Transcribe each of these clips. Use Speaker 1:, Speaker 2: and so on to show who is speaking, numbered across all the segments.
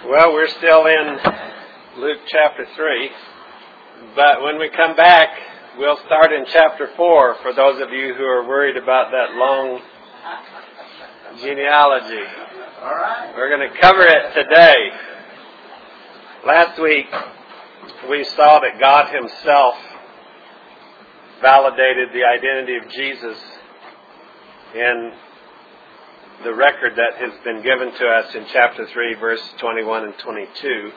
Speaker 1: Well, we're still in Luke chapter 3, but when we come back, we'll start in chapter 4 for those of you who are worried about that long genealogy.
Speaker 2: All right.
Speaker 1: We're going to cover it today. Last week, we saw that God Himself validated the identity of Jesus in the record that has been given to us in chapter 3, verse 21 and 22.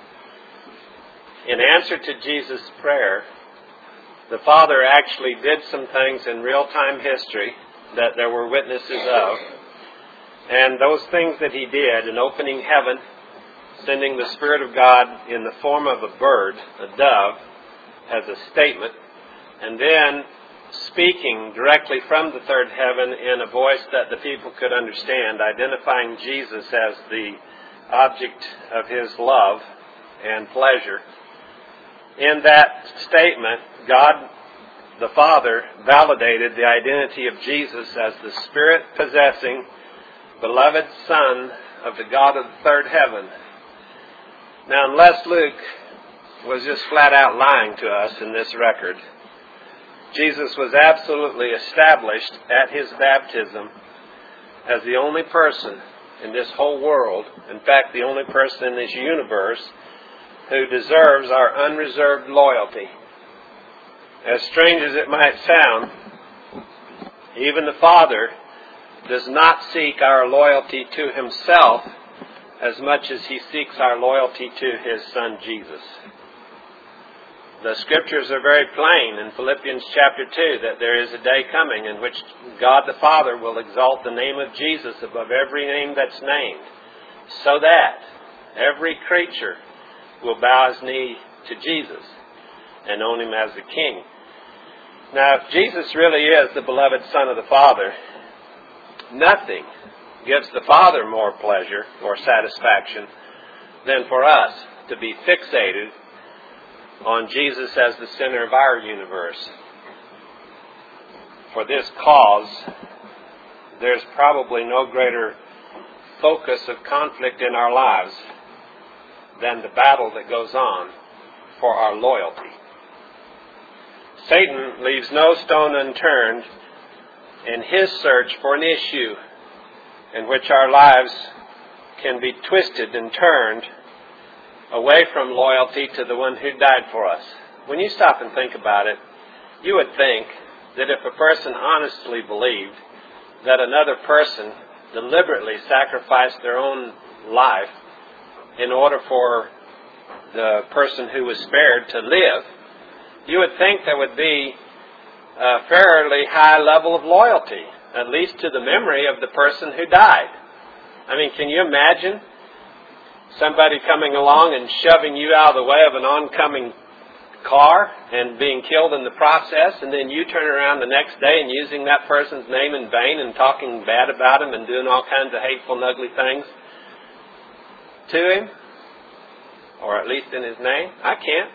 Speaker 1: In answer to Jesus' prayer, the Father actually did some things in real-time history that there were witnesses of. And those things that He did in opening heaven, sending the Spirit of God in the form of a bird, a dove, as a statement, and then speaking directly from the third heaven in a voice that the people could understand, identifying Jesus as the object of His love and pleasure. In that statement, God the Father validated the identity of Jesus as the Spirit-possessing, beloved Son of the God of the third heaven. Now, unless Luke was just flat out lying to us in this record, Jesus was absolutely established at His baptism as the only person in this whole world, in fact, the only person in this universe, who deserves our unreserved loyalty. As strange as it might sound, even the Father does not seek our loyalty to Himself as much as He seeks our loyalty to His Son Jesus. The Scriptures are very plain in Philippians chapter 2 that there is a day coming in which God the Father will exalt the name of Jesus above every name that's named, so that every creature will bow his knee to Jesus and own Him as the King. Now, if Jesus really is the beloved Son of the Father, nothing gives the Father more pleasure or satisfaction than for us to be fixated on Jesus as the center of our universe. For this cause, there's probably no greater focus of conflict in our lives than the battle that goes on for our loyalty. Satan leaves no stone unturned in his search for an issue in which our lives can be twisted and turned away from loyalty to the one who died for us. When you stop and think about it, you would think that if a person honestly believed that another person deliberately sacrificed their own life in order for the person who was spared to live, you would think there would be a fairly high level of loyalty, at least to the memory of the person who died. I mean, can you imagine somebody coming along and shoving you out of the way of an oncoming car and being killed in the process, and then you turn around the next day and using that person's name in vain and talking bad about him and doing all kinds of hateful and ugly things to him, or at least in his name? I can't.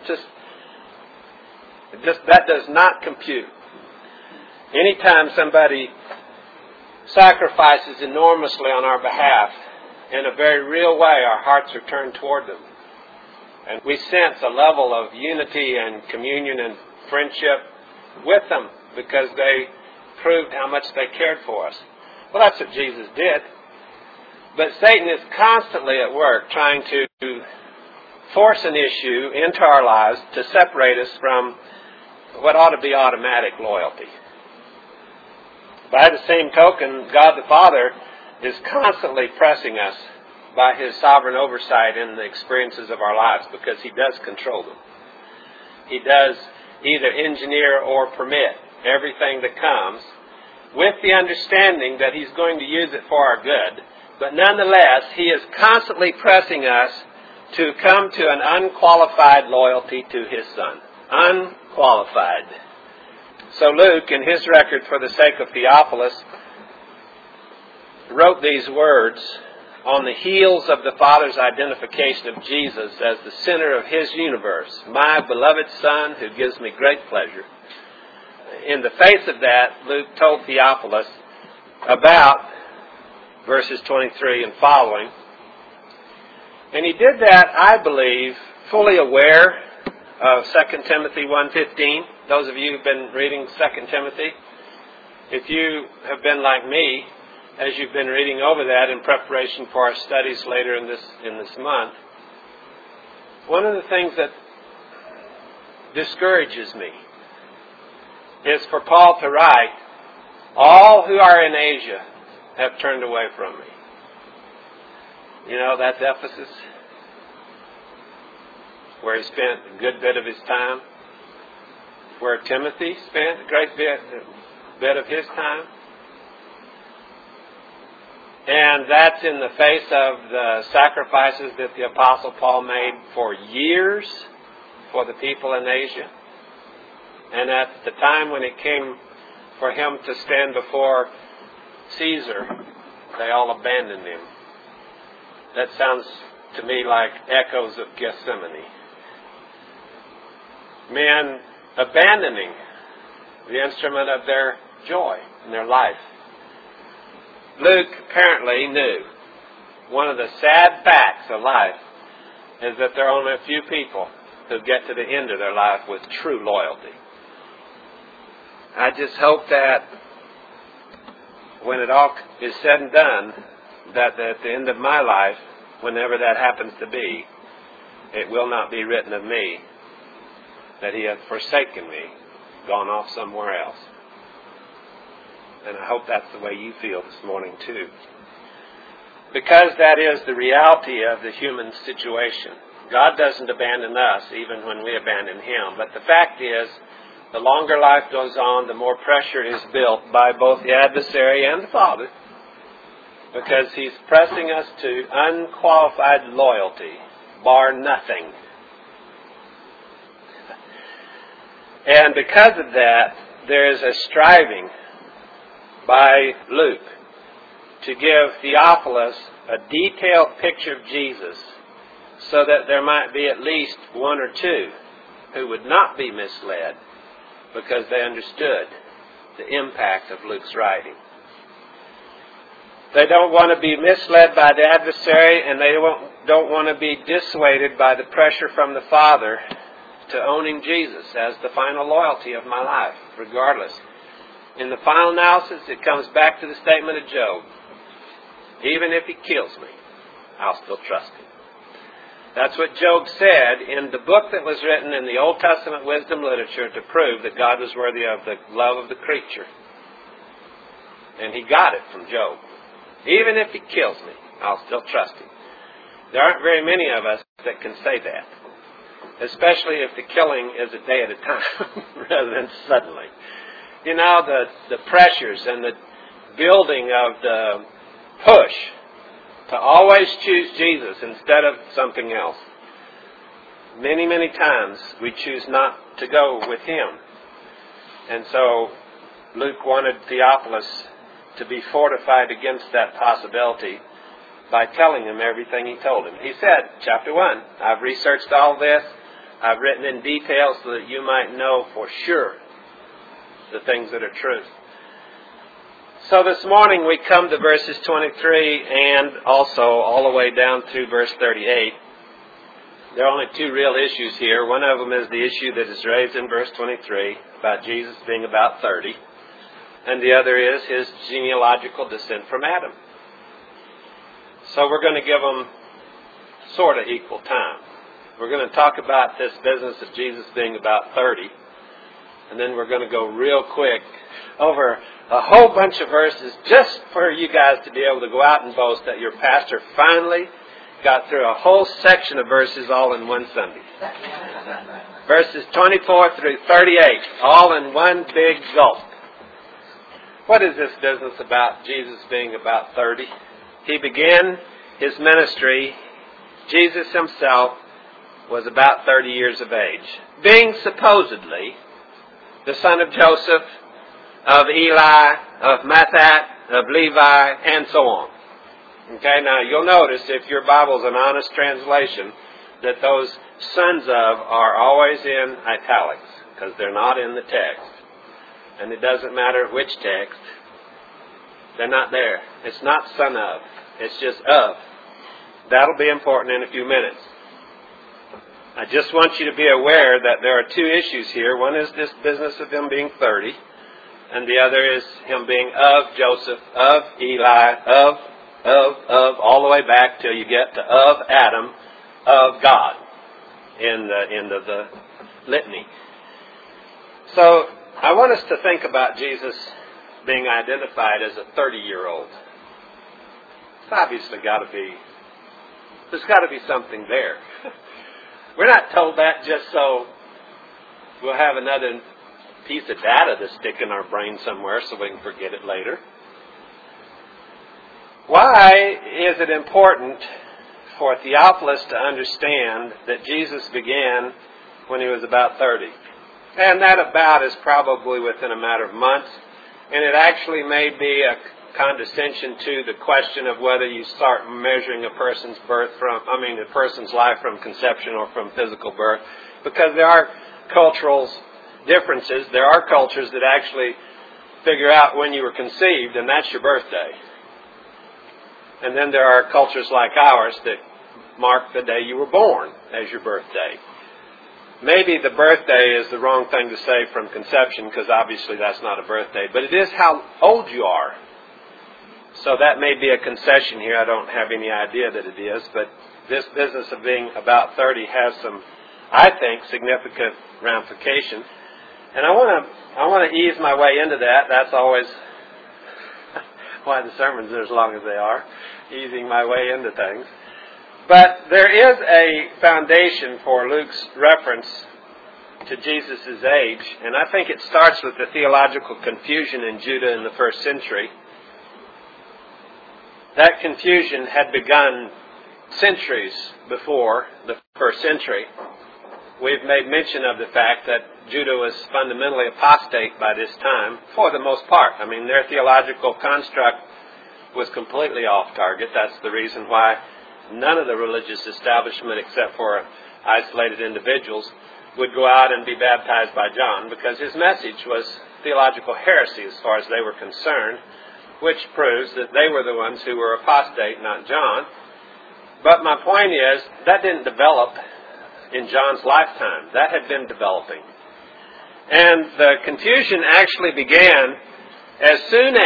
Speaker 1: That does not compute. Anytime somebody sacrifices enormously on our behalf, in a very real way, our hearts are turned toward them. And we sense a level of unity and communion and friendship with them because they proved how much they cared for us. Well, that's what Jesus did. But Satan is constantly at work trying to force an issue into our lives to separate us from what ought to be automatic loyalty. By the same token, God the Father is constantly pressing us by His sovereign oversight in the experiences of our lives because He does control them. He does either engineer or permit everything that comes with the understanding that He's going to use it for our good. But nonetheless, He is constantly pressing us to come to an unqualified loyalty to His Son. Unqualified. So Luke, in his record for the sake of Theophilus, wrote these words on the heels of the Father's identification of Jesus as the center of His universe. My beloved Son, who gives me great pleasure. In the face of that, Luke told Theophilus about verses 23 and following, And he did that, I believe, fully aware of 2 Timothy 1:15. Those of you who've been reading 2 Timothy, if you have been like me, as you've been reading over that in preparation for our studies later in this month, one of the things that discourages me is for Paul to write, all who are in Asia have turned away from me. You know, that's Ephesus, where he spent a good bit of his time, where Timothy spent a great bit of his time. And that's in the face of the sacrifices that the Apostle Paul made for years for the people in Asia. And at the time when it came for him to stand before Caesar, they all abandoned him. That sounds to me like echoes of Gethsemane. Men abandoning the instrument of their joy in their life. Luke apparently knew one of the sad facts of life is that there are only a few people who get to the end of their life with true loyalty. I just hope that when it all is said and done, that at the end of my life, whenever that happens to be, it will not be written of me that he hath forsaken me, gone off somewhere else. And I hope that's the way you feel this morning too. Because that is the reality of the human situation. God doesn't abandon us even when we abandon him. But the fact is, the longer life goes on, the more pressure is built by both the adversary and the Father, because he's pressing us to unqualified loyalty, bar nothing. And because of that, there is a striving by Luke to give Theophilus a detailed picture of Jesus so that there might be at least one or two who would not be misled because they understood the impact of Luke's writing. They don't want to be misled by the adversary, and they don't want to be dissuaded by the pressure from the Father to owning Jesus as the final loyalty of my life, regardless. In the final analysis, it comes back to the statement of Job. Even if he kills me, I'll still trust him. That's what Job said in the book that was written in the Old Testament wisdom literature to prove that God was worthy of the love of the creature. And he got it from Job. Even if he kills me, I'll still trust him. There aren't very many of us that can say that, especially if the killing is a day at a time rather than suddenly. You know, the pressures and the building of the push to always choose Jesus instead of something else. Many, many times we choose not to go with him. And so Luke wanted Theophilus to be fortified against that possibility by telling him everything he told him. He said, chapter 1, I've researched all this. I've written in detail so that you might know for sure the things that are true. So this morning we come to verses 23 and also all the way down to verse 38. There are only two real issues here. One of them is the issue that is raised in verse 23 about Jesus being about 30. And the other is his genealogical descent from Adam. So we're going to give them sort of equal time. We're going to talk about this business of Jesus being about 30. And then we're going to go real quick over a whole bunch of verses just for you guys to be able to go out and boast that your pastor finally got through a whole section of verses all in one Sunday. Verses 24 through 38, all in one big gulp. What is this business about Jesus being about 30? He began his ministry, Jesus himself was about 30 years of age, being supposedly the son of Joseph, of Eli, of Matthat, of Levi, and so on. Okay, now you'll notice if your Bible's an honest translation that those sons of are always in italics because they're not in the text. And it doesn't matter which text. They're not there. It's not son of. It's just of. That'll be important in a few minutes. I just want you to be aware that there are two issues here. One is this business of him being 30, and the other is him being of Joseph, of Eli, of, all the way back till you get to of Adam, of God in the end of the litany. So I want us to think about Jesus being identified as a 30-year-old. It's obviously there's got to be something there. We're not told that just so we'll have another piece of data to stick in our brain somewhere so we can forget it later. Why is it important for Theophilus to understand that Jesus began when he was about 30? And that about is probably within a matter of months. And it actually may be a condescension to the question of whether you start measuring a person's a person's life from conception or from physical birth, because there are cultural differences. There are cultures that actually figure out when you were conceived, and that's your birthday. And then there are cultures like ours that mark the day you were born as your birthday. Maybe the birthday is the wrong thing to say from conception, because obviously that's not a birthday, but it is how old you are. So that may be a concession here. I don't have any idea that it is, but this business of being about 30 has some, I think, significant ramification. And I want to ease my way into that. That's always why the sermons are as long as they are, easing my way into things. But there is a foundation for Luke's reference to Jesus' age, and I think it starts with the theological confusion in Judah in the first century. That confusion had begun centuries before the first century. We've made mention of the fact that Judah was fundamentally apostate by this time, for the most part. I mean, their theological construct was completely off target. That's the reason why none of the religious establishment, except for isolated individuals, would go out and be baptized by John, because his message was theological heresy as far as they were concerned, which proves that they were the ones who were apostate, not John. But my point is, that didn't develop in John's lifetime. That had been developing. And the confusion actually began as soon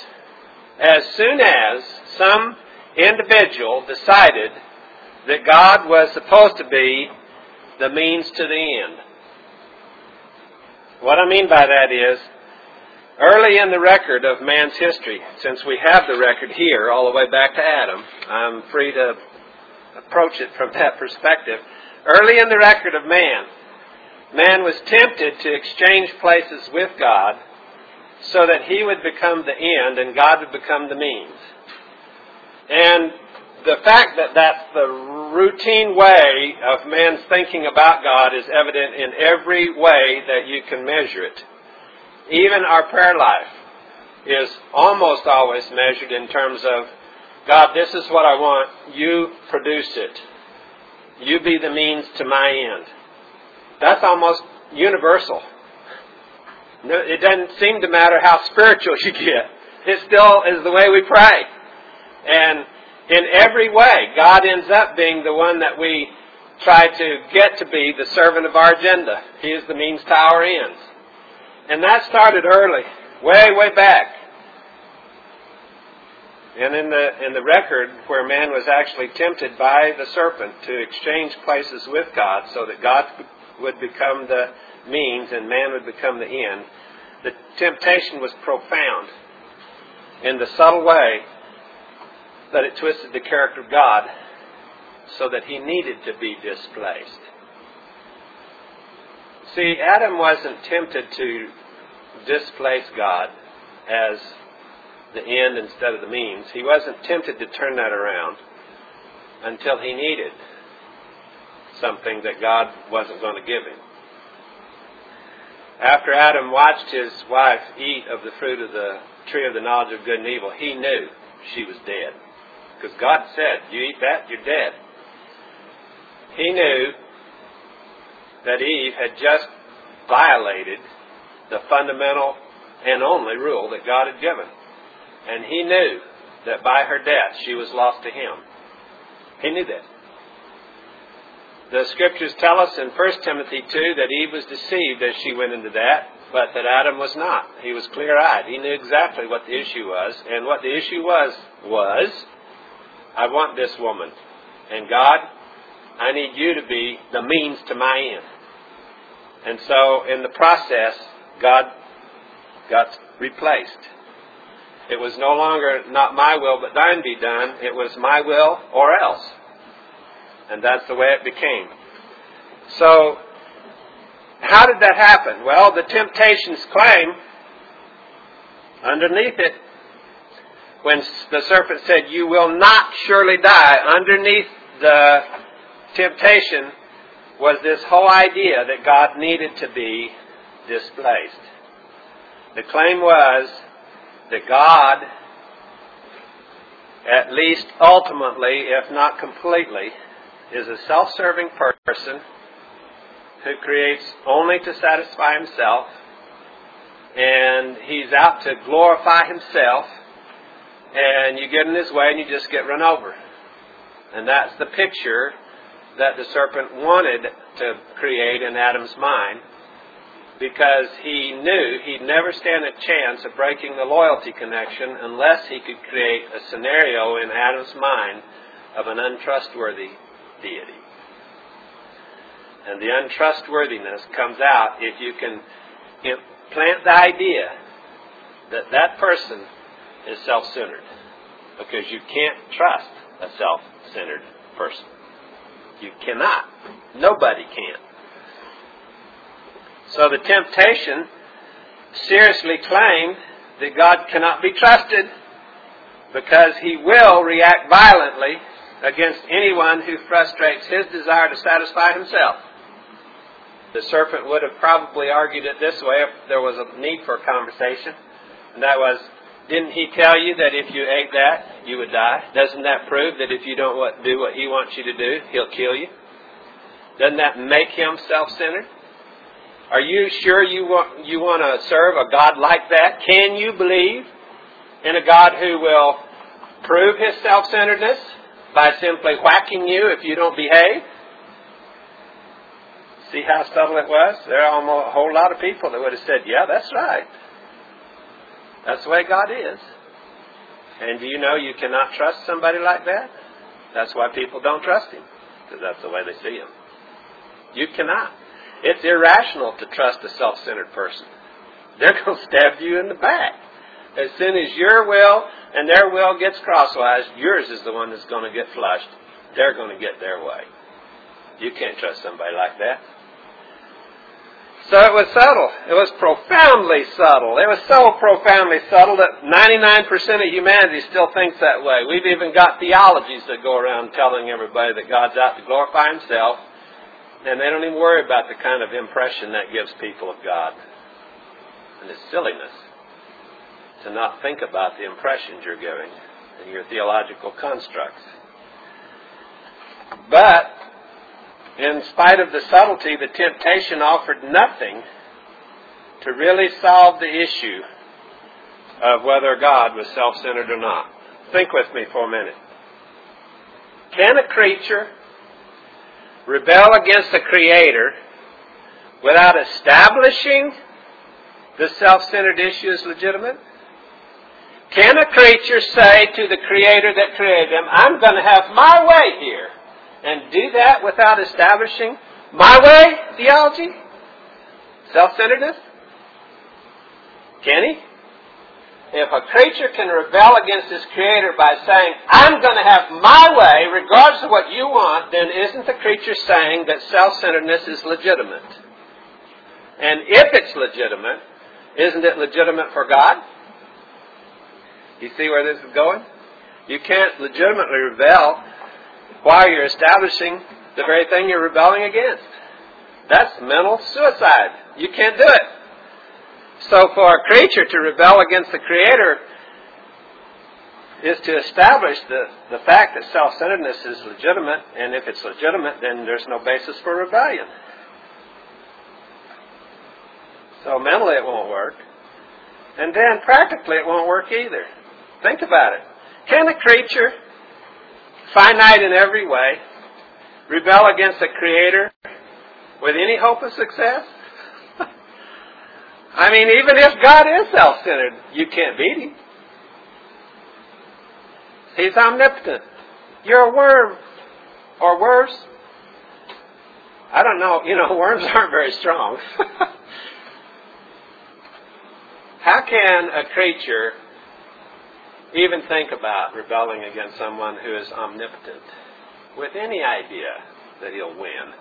Speaker 1: as some individual decided that God was supposed to be the means to the end. What I mean by that is, early in the record of man's history, since we have the record here all the way back to Adam, I'm free to approach it from that perspective. Early in the record of man was tempted to exchange places with God so that he would become the end and God would become the means. And the fact that that's the routine way of man's thinking about God is evident in every way that you can measure it. Even our prayer life is almost always measured in terms of, God, this is what I want. You produce it. You be the means to my end. That's almost universal. It doesn't seem to matter how spiritual you get. It still is the way we pray. And in every way, God ends up being the one that we try to get to be the servant of our agenda. He is the means to our ends. And that started early, way back. And in the record where man was actually tempted by the serpent to exchange places with God so that God would become the means and man would become the end, the temptation was profound in the subtle way that it twisted the character of God so that he needed to be displaced. See, Adam wasn't tempted to displace God as the end instead of the means. He wasn't tempted to turn that around until he needed something that God wasn't going to give him. After Adam watched his wife eat of the fruit of the tree of the knowledge of good and evil, he knew she was dead. Because God said, you eat that, you're dead. He knew that Eve had just violated the fundamental and only rule that God had given. And he knew that by her death she was lost to him. He knew that. The Scriptures tell us in 1 Timothy 2 that Eve was deceived as she went into that, but that Adam was not. He was clear-eyed. He knew exactly what the issue was. And what the issue was, I want this woman. And God, I need you to be the means to my end. And so, in the process, God got replaced. It was no longer not my will, but thine be done. It was my will or else. And that's the way it became. So, how did that happen? Well, the temptation's claim, underneath it, when the serpent said, you will not surely die, underneath the temptation was this whole idea that God needed to be displaced. The claim was that God, at least ultimately, if not completely, is a self-serving person who creates only to satisfy himself, and he's out to glorify himself, and you get in his way and you just get run over. And that's the picture that the serpent wanted to create in Adam's mind, because he knew he'd never stand a chance of breaking the loyalty connection unless he could create a scenario in Adam's mind of an untrustworthy deity. And the untrustworthiness comes out if you can implant the idea that that person is self-centered. Because you can't trust a self-centered person. You cannot. Nobody can. So the temptation seriously claimed that God cannot be trusted because He will react violently against anyone who frustrates His desire to satisfy Himself. The serpent would have probably argued it this way if there was a need for a conversation. And that was, didn't He tell you that if you ate that, you would die? Doesn't that prove that if you don't do what He wants you to do, He'll kill you? Doesn't that make Him self-centered? Are you sure you want to serve a God like that? Can you believe in a God who will prove His self-centeredness by simply whacking you if you don't behave? See how subtle it was? There are a whole lot of people that would have said, yeah, that's right. That's the way God is. And do you know you cannot trust somebody like that? That's why people don't trust Him, because that's the way they see Him. You cannot. It's irrational to trust a self-centered person. They're going to stab you in the back. As soon as your will and their will gets crosswise, yours is the one that's going to get flushed. They're going to get their way. You can't trust somebody like that. So it was subtle. It was profoundly subtle. It was so profoundly subtle that 99% of humanity still thinks that way. We've even got theologies that go around telling everybody that God's out to glorify Himself, and they don't even worry about the kind of impression that gives people of God. And it's silliness to not think about the impressions you're giving and your theological constructs. But in spite of the subtlety, the temptation offered nothing to really solve the issue of whether God was self-centered or not. Think with me for a minute. Can a creature rebel against the Creator without establishing the self-centered issue as legitimate? Can a creature say to the Creator that created them, I'm going to have my way here, and do that without establishing my way theology? Self-centeredness? Can he? If a creature can rebel against his Creator by saying, I'm going to have my way regardless of what you want, then isn't the creature saying that self-centeredness is legitimate? And if it's legitimate, isn't it legitimate for God? You see where this is going? You can't legitimately rebel while you're establishing the very thing you're rebelling against. That's mental suicide. You can't do it. So for a creature to rebel against the Creator is to establish the fact that self-centeredness is legitimate, and if it's legitimate, then there's no basis for rebellion. So mentally it won't work. And then practically it won't work either. Think about it. Can a creature finite in every way, rebel against the Creator with any hope of success? I mean, even if God is self-centered, you can't beat Him. He's omnipotent. You're a worm. Or worse. I don't know. Worms aren't very strong. How can a creature even think about rebelling against someone who is omnipotent with any idea that he'll win?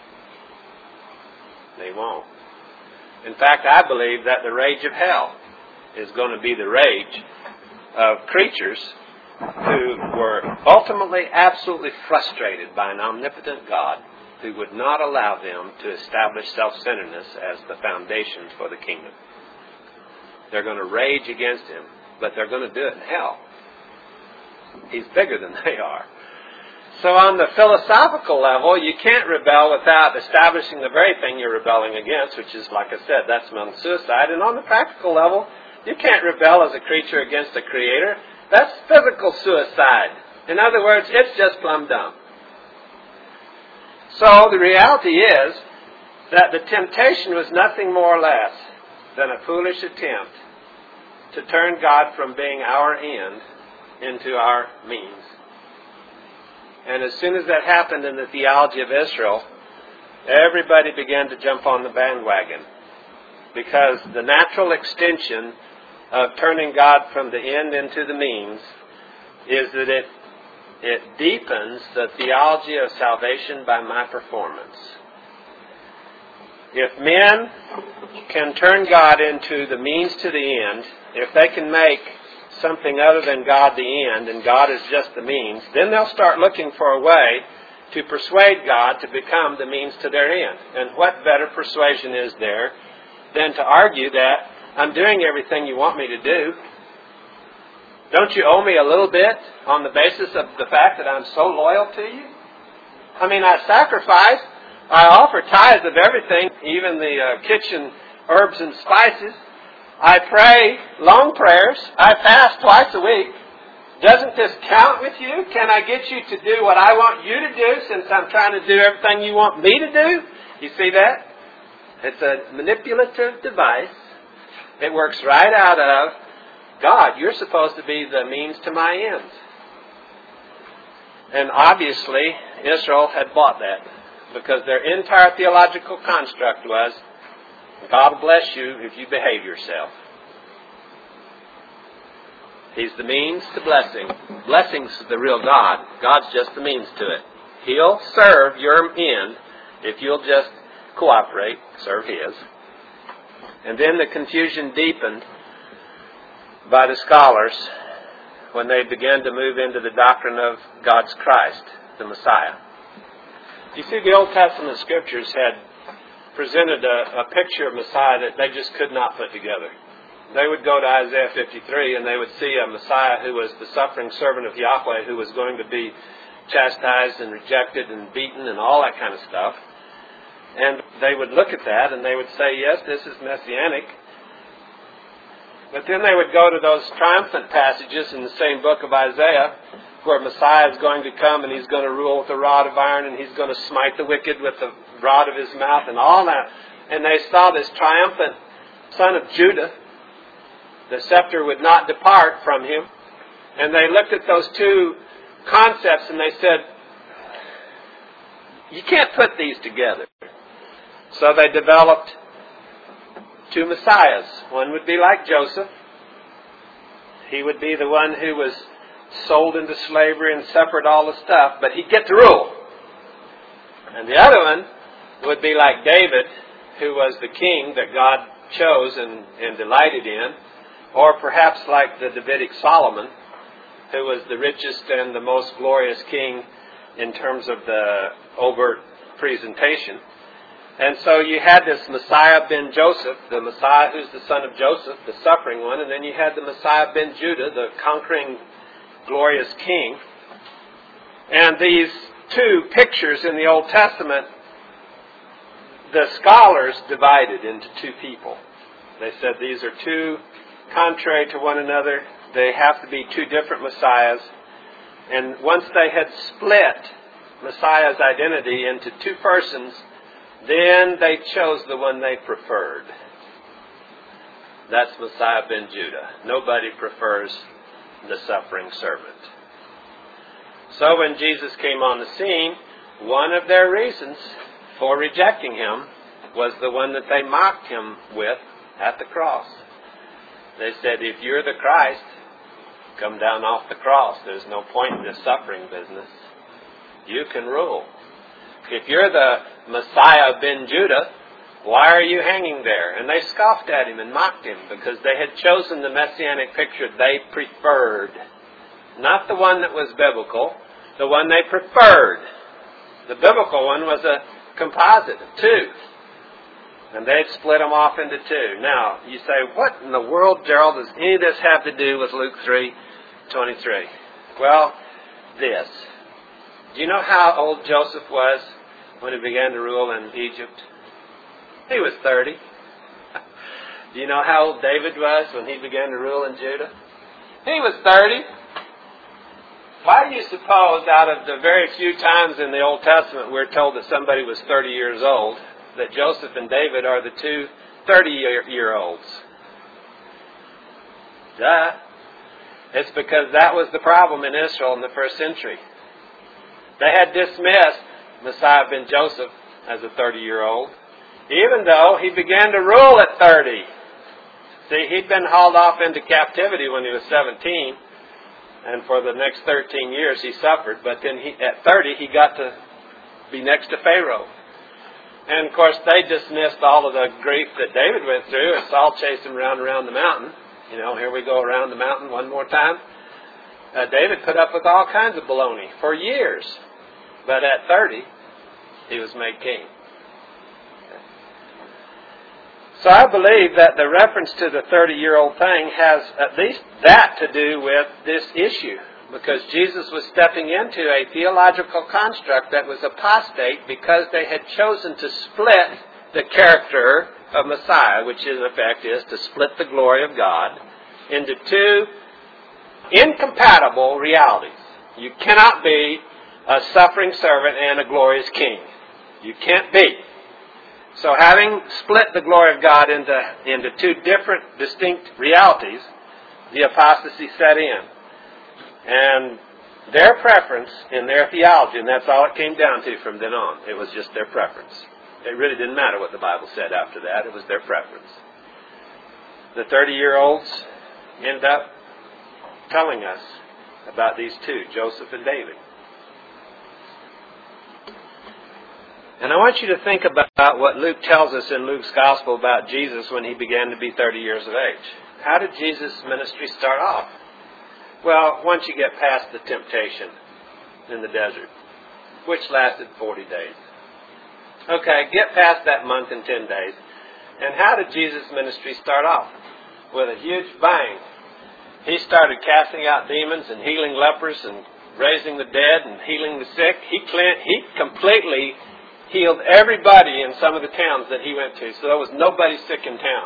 Speaker 1: They won't. In fact, I believe that the rage of hell is going to be the rage of creatures who were ultimately absolutely frustrated by an omnipotent God who would not allow them to establish self-centeredness as the foundation for the kingdom. They're going to rage against Him, but they're going to do it in hell. He's bigger than they are. So on the philosophical level, you can't rebel without establishing the very thing you're rebelling against, which is, like I said, that's mental suicide. And on the practical level, you can't rebel as a creature against the Creator. That's physical suicide. In other words, it's just plumb dumb. So the reality is that the temptation was nothing more or less than a foolish attempt to turn God from being our end into our means. And as soon as that happened in the theology of Israel, everybody began to jump on the bandwagon, because the natural extension of turning God from the end into the means is that it deepens the theology of salvation by my performance. If men can turn God into the means to the end, if they can make something other than God the end, and God is just the means, then they'll start looking for a way to persuade God to become the means to their end. And what better persuasion is there than to argue that I'm doing everything you want me to do? Don't you owe me a little bit on the basis of the fact that I'm so loyal to you? I mean, I sacrifice, I offer tithes of everything, even the kitchen herbs and spices. I pray long prayers. I fast twice a week. Doesn't this count with you? Can I get you to do what I want you to do, since I'm trying to do everything you want me to do? You see that? It's a manipulative device. It works right out of, God, you're supposed to be the means to my ends. And obviously, Israel had bought that, because their entire theological construct was, God will bless you if you behave yourself. He's the means to blessing. Blessing's the real God. God's just the means to it. He'll serve your end if you'll just cooperate, serve His. And then the confusion deepened by the scholars when they began to move into the doctrine of God's Christ, the Messiah. You see, the Old Testament Scriptures had presented a picture of Messiah that they just could not put together. They would go to Isaiah 53 and they would see a Messiah who was the suffering servant of Yahweh, who was going to be chastised and rejected and beaten and all that kind of stuff. And they would look at that and they would say, yes, this is messianic. But then they would go to those triumphant passages in the same book of Isaiah, where Messiah is going to come and He's going to rule with a rod of iron, and He's going to smite the wicked with the rod of His mouth and all that. And they saw this triumphant son of Judah. The scepter would not depart from Him. And they looked at those two concepts and they said, you can't put these together. So they developed two Messiahs. One would be like Joseph. He would be the one who was sold into slavery and suffered all the stuff, but he'd get to rule. And the other one would be like David, who was the king that God chose and delighted in, or perhaps like the Davidic Solomon, who was the richest and the most glorious king in terms of the overt presentation. And so you had this Messiah ben Joseph, the Messiah who's the son of Joseph, the suffering one, and then you had the Messiah ben Judah, the conquering, glorious king. And these two pictures in the Old Testament, the scholars divided into two people. They said these are two contrary to one another. They have to be two different Messiahs. And once they had split Messiah's identity into two persons, then they chose the one they preferred. That's Messiah ben Judah. Nobody prefers the suffering servant. So when Jesus came on the scene, one of their reasons for rejecting him was the one that they mocked him with at the cross. They said, if you're the Christ, come down off the cross. There's no point in this suffering business. You can rule. If you're the Messiah ben Judah, why are you hanging there? And they scoffed at him and mocked him because they had chosen the messianic picture they preferred. Not the one that was biblical, the one they preferred. The biblical one was a composite of two. And they'd split them off into two. Now, you say, what in the world, Gerald, does any of this have to do with Luke 3:23? Well, this. Do you know how old Joseph was when he began to rule in Egypt? He was 30. Do you know how old David was when he began to rule in Judah? He was 30. Why do you suppose, out of the very few times in the Old Testament we're told that somebody was 30 years old, that Joseph and David are the two 30-year-olds? Duh. It's because that was the problem in Israel in the first century. They had dismissed Messiah ben Joseph as a 30-year-old, even though he began to rule at 30. See, he'd been hauled off into captivity when he was 17, and for the next 13 years he suffered, but then at 30 he got to be next to Pharaoh. And of course they dismissed all of the grief that David went through, and Saul chased him around the mountain. You know, here we go around the mountain one more time. David put up with all kinds of baloney for years. But at 30, he was made king. So I believe that the reference to the 30-year-old thing has at least that to do with this issue. Because Jesus was stepping into a theological construct that was apostate because they had chosen to split the character of Messiah, which in effect is to split the glory of God into two incompatible realities. You cannot be a suffering servant and a glorious king. You can't be. So having split the glory of God into two different, distinct realities, the apostasy set in. And their preference in their theology, and that's all it came down to from then on. It was just their preference. It really didn't matter what the Bible said after that. It was their preference. The 30-year-olds end up telling us about these two, Joseph and David. And I want you to think about what Luke tells us in Luke's Gospel about Jesus when he began to be 30 years of age. How did Jesus' ministry start off? Well, once you get past the temptation in the desert, which lasted 40 days. Okay, get past that month and 10 days. And how did Jesus' ministry start off? With a huge bang. He started casting out demons and healing lepers and raising the dead and healing the sick. He completely healed everybody in some of the towns that he went to. So there was nobody sick in town.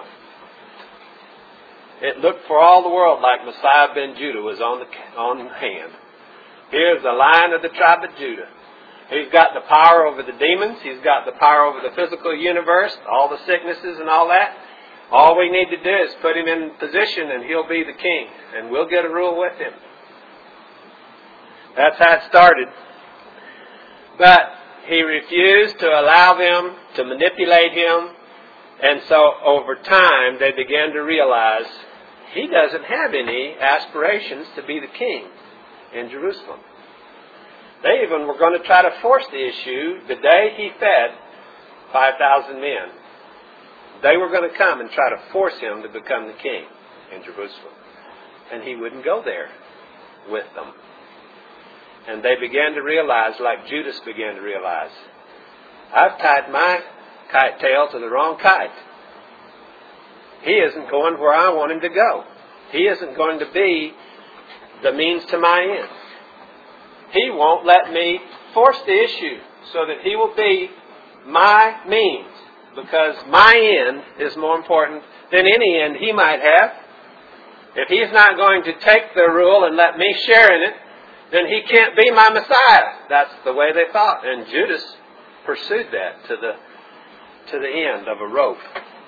Speaker 1: It looked for all the world like Messiah ben Judah was on hand. Here's the Lion of the tribe of Judah. He's got the power over the demons. He's got the power over the physical universe, all the sicknesses and all that. All we need to do is put him in position and he'll be the king. And we'll get a rule with him. That's how it started. But he refused to allow them to manipulate him. And so over time they began to realize he doesn't have any aspirations to be the king in Jerusalem. They even were going to try to force the issue the day he fed 5,000 men. They were going to come and try to force him to become the king in Jerusalem. And he wouldn't go there with them. And they began to realize, like Judas began to realize, I've tied my kite tail to the wrong kite. He isn't going where I want him to go. He isn't going to be the means to my end. He won't let me force the issue so that he will be my means, because my end is more important than any end he might have. If he's not going to take the rule and let me share in it, then he can't be my Messiah. That's the way they thought. And Judas pursued that to the end of a rope.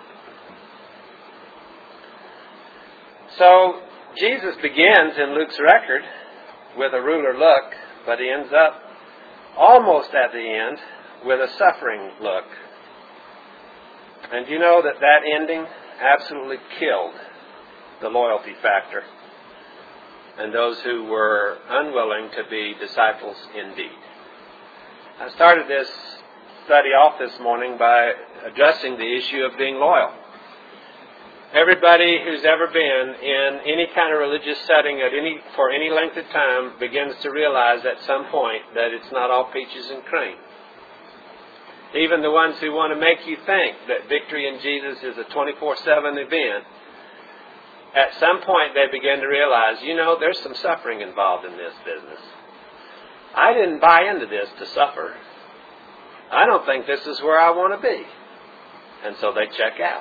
Speaker 1: So Jesus begins in Luke's record with a ruler look, but he ends up almost at the end with a suffering look. And you know that ending absolutely killed the loyalty factor and those who were unwilling to be disciples indeed. I started this study off this morning by addressing the issue of being loyal. Everybody who's ever been in any kind of religious setting for any length of time begins to realize at some point that it's not all peaches and cream. Even the ones who want to make you think that victory in Jesus is a 24/7 event, at some point they begin to realize, there's some suffering involved in this business. I didn't buy into this to suffer. I don't think this is where I want to be. And so they check out.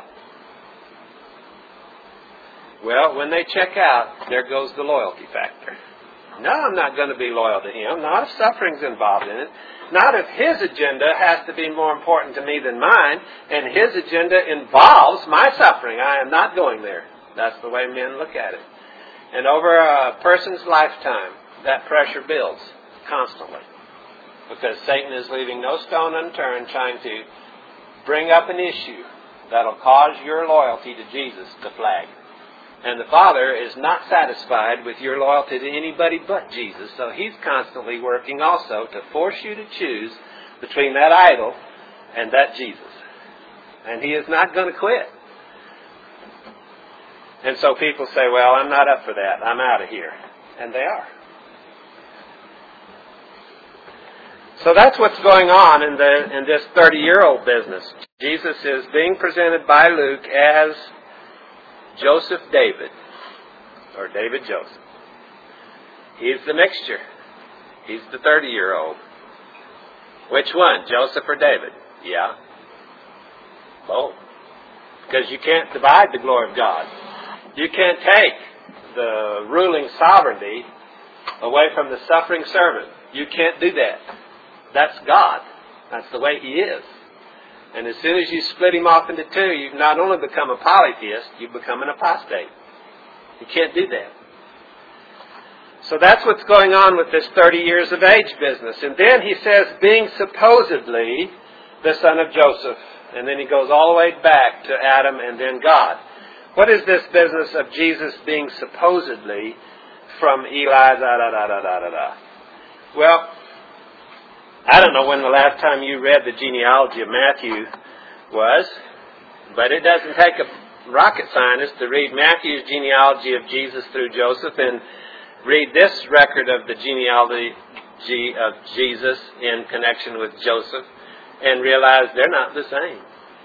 Speaker 1: Well, when they check out, there goes the loyalty factor. No, I'm not going to be loyal to him. Not if suffering's involved in it. Not if his agenda has to be more important to me than mine, and his agenda involves my suffering. I am not going there. That's the way men look at it. And over a person's lifetime, that pressure builds constantly. Because Satan is leaving no stone unturned trying to bring up an issue that'll cause your loyalty to Jesus to flag. And the Father is not satisfied with your loyalty to anybody but Jesus, so He's constantly working also to force you to choose between that idol and that Jesus. And He is not going to quit. And so people say, well, I'm not up for that. I'm out of here. And they are. So that's what's going on in this 30-year-old business. Jesus is being presented by Luke as Joseph David, or David Joseph. He's the mixture. He's the 30-year-old. Which one, Joseph or David? Yeah. Both. Because you can't divide the glory of God. You can't take the ruling sovereignty away from the suffering servant. You can't do that. That's God. That's the way He is. And as soon as you split Him off into two, you've not only become a polytheist, you've become an apostate. You can't do that. So that's what's going on with this 30 years of age business. And then he says, being supposedly the son of Joseph. And then he goes all the way back to Adam and then God. What is this business of Jesus being supposedly from Eli, Well, I don't know when the last time you read the genealogy of Matthew was, but it doesn't take a rocket scientist to read Matthew's genealogy of Jesus through Joseph and read this record of the genealogy of Jesus in connection with Joseph and realize they're not the same.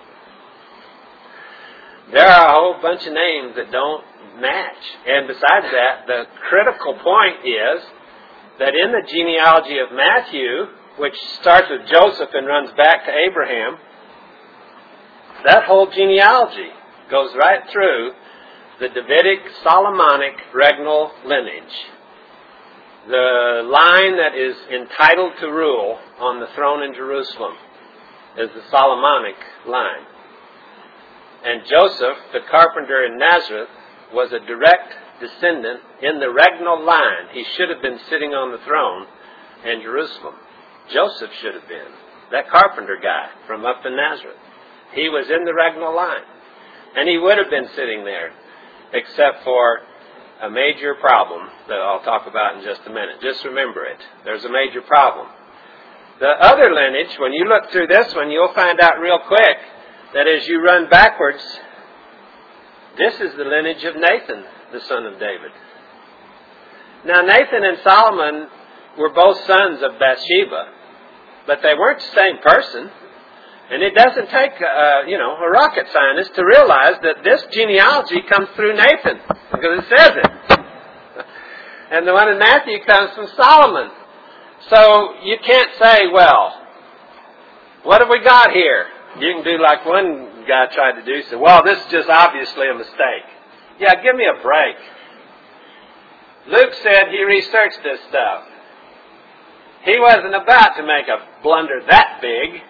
Speaker 1: There are a whole bunch of names that don't match. And besides that, the critical point is that in the genealogy of Matthew, which starts with Joseph and runs back to Abraham, that whole genealogy goes right through the Davidic, Solomonic, regnal lineage. The line that is entitled to rule on the throne in Jerusalem is the Solomonic line. And Joseph, the carpenter in Nazareth, was a direct descendant in the regnal line. He should have been sitting on the throne in Jerusalem. Joseph should have been. That carpenter guy from up in Nazareth. He was in the regnal line. And he would have been sitting there, except for a major problem that I'll talk about in just a minute. Just remember it. There's a major problem. The other lineage, when you look through this one, you'll find out real quick that as you run backwards, this is the lineage of Nathan, the son of David. Now, Nathan and Solomon were both sons of Bathsheba, but they weren't the same person. And it doesn't take, a rocket scientist to realize that this genealogy comes through Nathan, because it says it. And the one in Matthew comes from Solomon. So you can't say, well, what have we got here? You can do like one guy tried to do, say, well, this is just obviously a mistake. Yeah, give me a break. Luke said he researched this stuff. He wasn't about to make a blunder that big.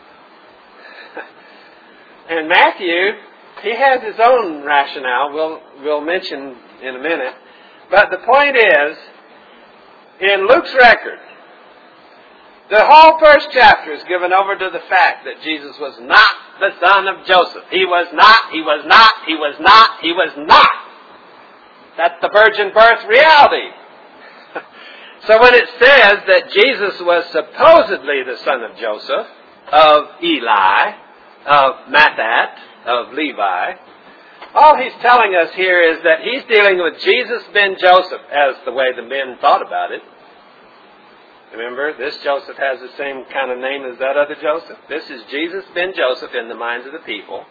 Speaker 1: And Matthew, he has his own rationale we'll mention in a minute. But the point is, in Luke's record, the whole first chapter is given over to the fact that Jesus was not the son of Joseph. He was not, he was not, he was not, he was not. That's the virgin birth reality. So when it says that Jesus was supposedly the son of Joseph, of Eli, of Mathat, of Levi, all he's telling us here is that he's dealing with Jesus ben Joseph, as the way the men thought about it. Remember, this Joseph has the same kind of name as that other Joseph. This is Jesus ben Joseph in the minds of the people.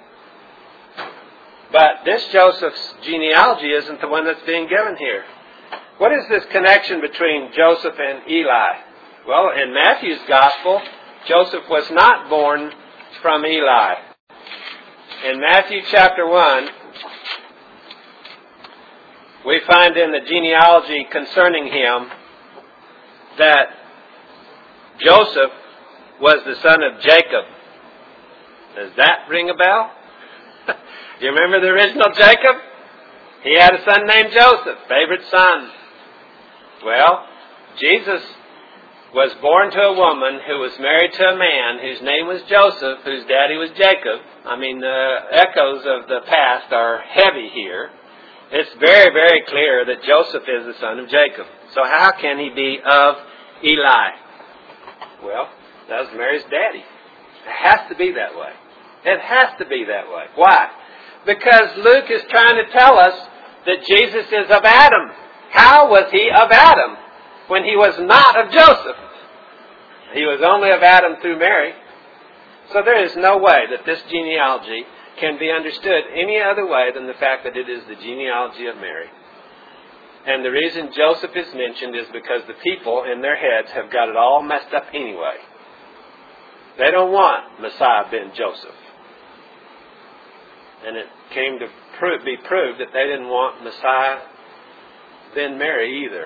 Speaker 1: But this Joseph's genealogy isn't the one that's being given here. What is this connection between Joseph and Eli? Well, in Matthew's Gospel, Joseph was not born from Eli. In Matthew chapter 1, we find in the genealogy concerning him that Joseph was the son of Jacob. Does that ring a bell? Do you remember the original Jacob? He had a son named Joseph, favorite son. Well, Jesus was born to a woman who was married to a man whose name was Joseph, whose daddy was Jacob. I mean, the echoes of the past are heavy here. It's very, very clear that Joseph is the son of Jacob. So how can he be of Eli? Well, that was Mary's daddy. It has to be that way. It has to be that way. Why? Because Luke is trying to tell us that Jesus is of Adam. How was he of Adam when he was not of Joseph? He was only of Adam through Mary. So there is no way that this genealogy can be understood any other way than the fact that it is the genealogy of Mary. And the reason Joseph is mentioned is because the people in their heads have got it all messed up anyway. They don't want Messiah ben Joseph. And it came to be proved that they didn't want Messiah ben Mary either.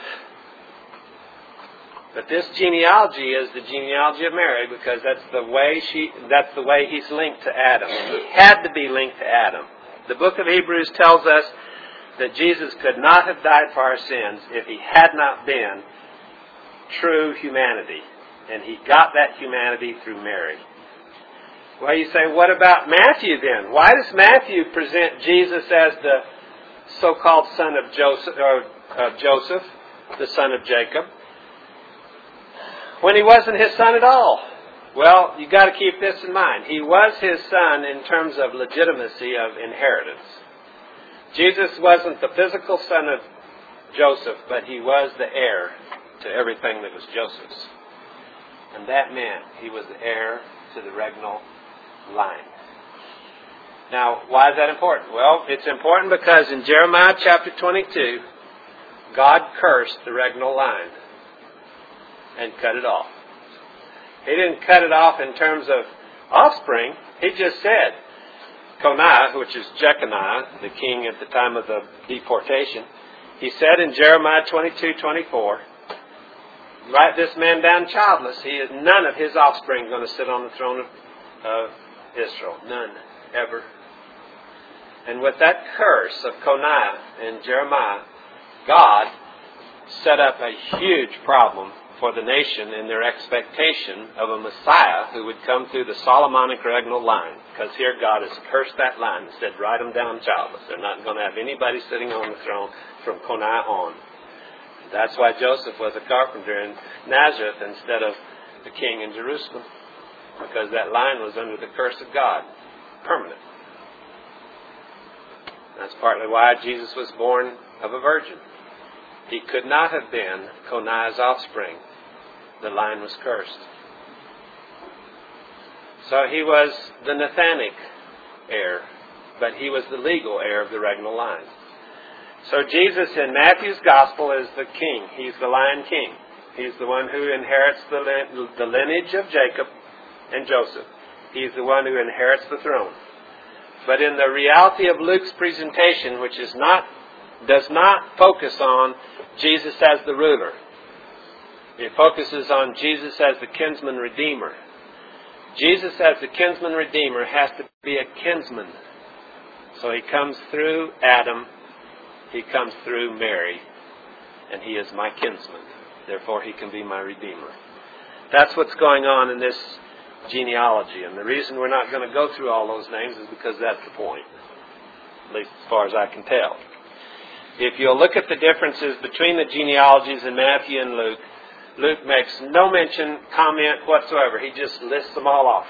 Speaker 1: But this genealogy is the genealogy of Mary because that's the way he's linked to Adam. He had to be linked to Adam. The book of Hebrews tells us that Jesus could not have died for our sins if he had not been true humanity. And he got that humanity through Mary. Well, you say, what about Matthew then? Why does Matthew present Jesus as the so-called son of Joseph, the son of Jacob, when he wasn't his son at all? Well, you've got to keep this in mind. He was his son in terms of legitimacy of inheritance. Jesus wasn't the physical son of Joseph, but he was the heir to everything that was Joseph's. And that meant he was the heir to the regnal line. Now, why is that important? Well, it's important because in Jeremiah chapter 22, God cursed the regnal line and cut it off. He didn't cut it off in terms of offspring. He just said, Coniah, which is Jeconiah, the king at the time of the deportation, he said in Jeremiah 22:24, write this man down childless. None of his offspring going to sit on the throne of Israel. None. Ever. And with that curse of Coniah in Jeremiah, God set up a huge problem for the nation in their expectation of a Messiah who would come through the Solomonic regnal line. Because here God has cursed that line and said, write them down childless. They're not going to have anybody sitting on the throne from Coniah on. That's why Joseph was a carpenter in Nazareth instead of the king in Jerusalem. Because that line was under the curse of God. Permanent. That's partly why Jesus was born of a virgin. He could not have been Coniah's offspring. The line was cursed. So he was the Nathanic heir, but he was the legal heir of the regnal line. So Jesus in Matthew's Gospel is the king. He's the Lion King. He's the one who inherits the lineage of Jacob and Joseph. He's the one who inherits the throne. But in the reality of Luke's presentation, which does not focus on Jesus as the ruler. It focuses on Jesus as the kinsman redeemer. Jesus as the kinsman redeemer has to be a kinsman. So he comes through Adam, he comes through Mary, and he is my kinsman. Therefore, he can be my redeemer. That's what's going on in this genealogy. And the reason we're not going to go through all those names is because that's the point, at least as far as I can tell. If you'll look at the differences between the genealogies in Matthew and Luke, Luke makes no mention, comment whatsoever. He just lists them all off.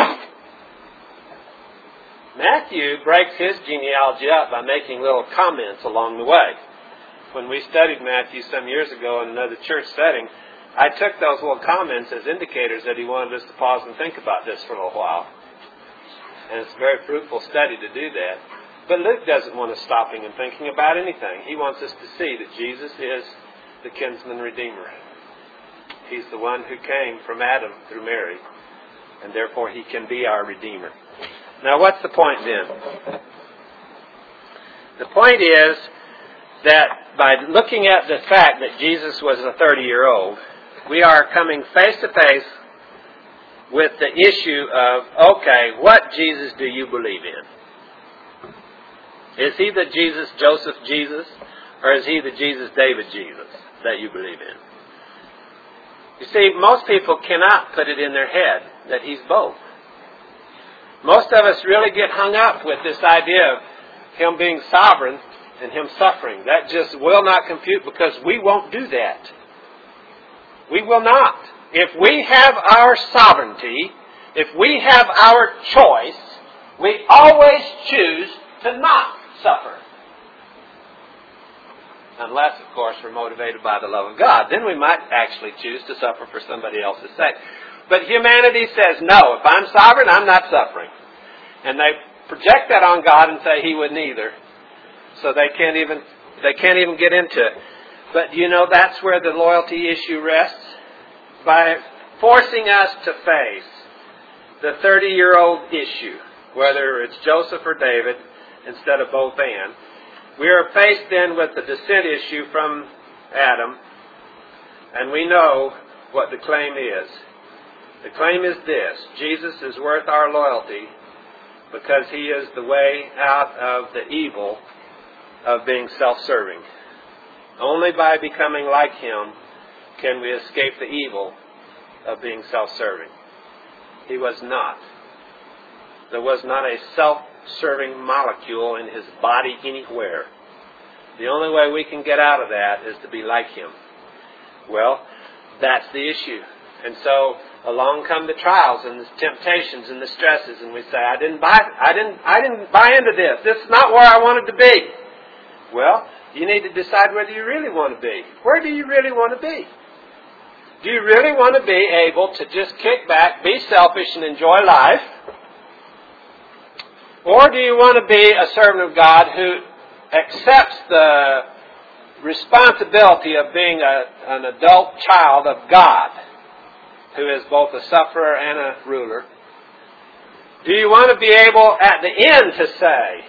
Speaker 1: Matthew breaks his genealogy up by making little comments along the way. When we studied Matthew some years ago in another church setting, I took those little comments as indicators that he wanted us to pause and think about this for a little while. And it's a very fruitful study to do that. But Luke doesn't want us stopping and thinking about anything. He wants us to see that Jesus is the kinsman redeemer. He's the one who came from Adam through Mary, and therefore he can be our redeemer. Now what's the point then? The point is that by looking at the fact that Jesus was a 30-year-old, we are coming face to face with the issue of, okay, what Jesus do you believe in? Is he the Jesus, Joseph Jesus, or is he the Jesus, David Jesus that you believe in? You see, most people cannot put it in their head that he's both. Most of us really get hung up with this idea of him being sovereign and him suffering. That just will not compute because we won't do that. We will not. If we have our sovereignty, if we have our choice, we always choose to not suffer. Unless, of course, we're motivated by the love of God. Then we might actually choose to suffer for somebody else's sake. But humanity says, no, if I'm sovereign, I'm not suffering. And they project that on God and say he wouldn't either. So they can't even get into it. But you know, that's where the loyalty issue rests. By forcing us to face the 30-year-old issue, whether it's Joseph or David, instead of both and, we are faced then with the descent issue from Adam, and we know what the claim is. The claim is this: Jesus is worth our loyalty because he is the way out of the evil of being self-serving. Only by becoming like him can we escape the evil of being self-serving. He was not. There was not a self-serving molecule in his body anywhere. The only way we can get out of that is to be like him. Well, that's the issue. And so along come the trials and the temptations and the stresses, and we say, I didn't buy into this. This is not where I wanted to be. Well, you need to decide whether you really want to be. Where do you really want to be? Do you really want to be able to just kick back, be selfish, and enjoy life? Or do you want to be a servant of God who accepts the responsibility of being an adult child of God, who is both a sufferer and a ruler? Do you want to be able at the end to say,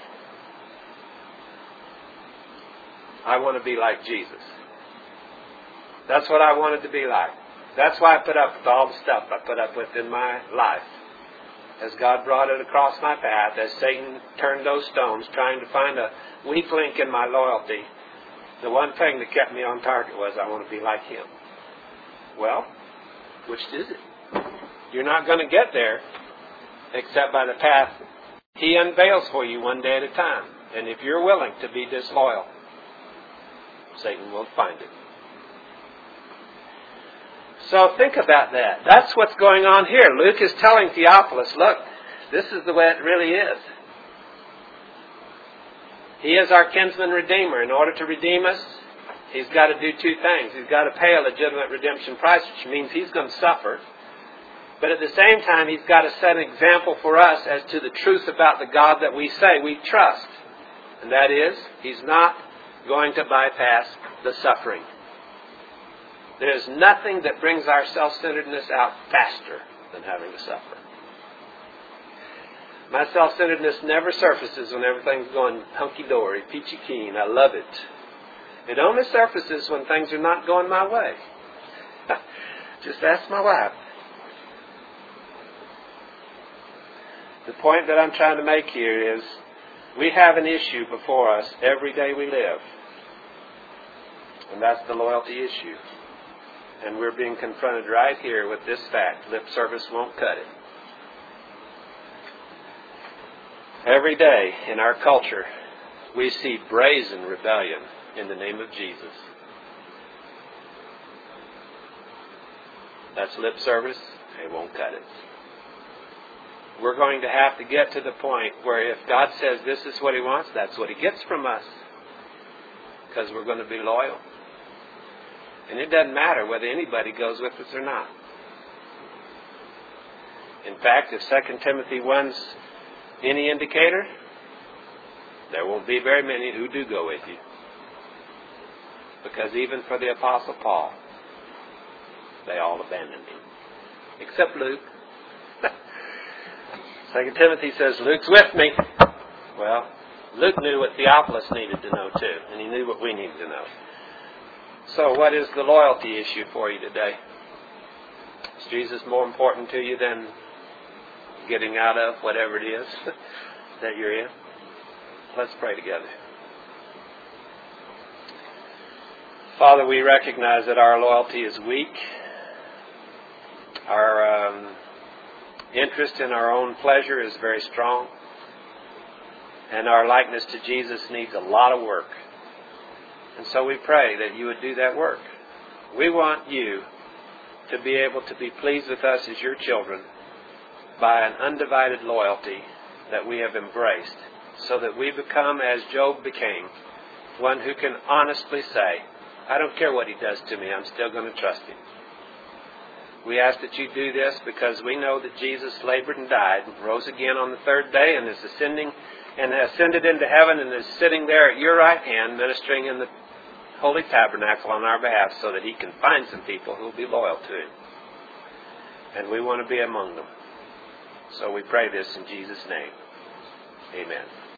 Speaker 1: I want to be like Jesus? That's what I wanted to be like. That's why I put up with all the stuff I put up with in my life. As God brought it across my path, as Satan turned those stones, trying to find a weak link in my loyalty, the one thing that kept me on target was I want to be like him. Well, which is it? You're not going to get there except by the path he unveils for you one day at a time. And if you're willing to be disloyal, Satan will find it. So think about that. That's what's going on here. Luke is telling Theophilus, look, this is the way it really is. He is our kinsman redeemer. In order to redeem us, he's got to do two things. He's got to pay a legitimate redemption price, which means he's going to suffer. But at the same time, he's got to set an example for us as to the truth about the God that we say we trust. And that is, he's not going to bypass the suffering. There's nothing that brings our self-centeredness out faster than having to suffer. My self-centeredness never surfaces when everything's going hunky-dory, peachy keen. I love it. It only surfaces when things are not going my way. Just ask my wife. The point that I'm trying to make here is we have an issue before us every day we live. And that's the loyalty issue. And we're being confronted right here with this fact. Lip service won't cut it. Every day in our culture, we see brazen rebellion in the name of Jesus. That's lip service. It won't cut it. We're going to have to get to the point where if God says this is what He wants, that's what He gets from us. Because we're going to be loyal. And it doesn't matter whether anybody goes with us or not. In fact, if 2 Timothy 1's any indicator, there won't be very many who do go with you. Because even for the Apostle Paul, they all abandoned him. Except Luke. 2 Timothy says, Luke's with me. Well, Luke knew what Theophilus needed to know too, and he knew what we need to know. So what is the loyalty issue for you today? Is Jesus more important to you than getting out of whatever it is that you're in? Let's pray together. Father, we recognize that our loyalty is weak. Our interest in our own pleasure is very strong. And our likeness to Jesus needs a lot of work. And so we pray that you would do that work. We want you to be able to be pleased with us as your children by an undivided loyalty that we have embraced, so that we become, as Job became, one who can honestly say, I don't care what he does to me, I'm still going to trust him. We ask that you do this because we know that Jesus labored and died and rose again on the third day and is ascended into heaven and is sitting there at your right hand ministering in the holy tabernacle on our behalf so that he can find some people who will be loyal to him. And we want to be among them. So we pray this in Jesus' name. Amen.